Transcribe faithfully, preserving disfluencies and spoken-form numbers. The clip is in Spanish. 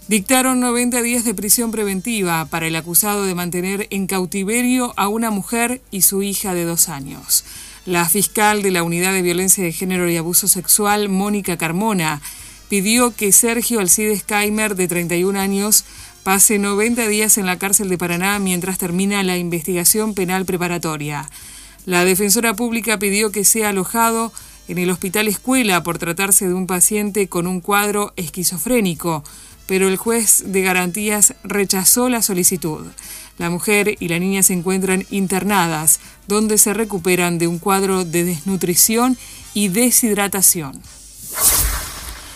Dictaron noventa días de prisión preventiva para el acusado de mantener en cautiverio a una mujer y su hija de dos años. La fiscal de la Unidad de Violencia de Género y Abuso Sexual, Mónica Carmona, pidió que Sergio Alcides Keimer, de treinta y un años, pase noventa días en la cárcel de Paraná mientras termina la investigación penal preparatoria. La defensora pública pidió que sea alojado en el Hospital Escuela por tratarse de un paciente con un cuadro esquizofrénico, pero el juez de garantías rechazó la solicitud. La mujer y la niña se encuentran internadas, donde se recuperan de un cuadro de desnutrición y deshidratación.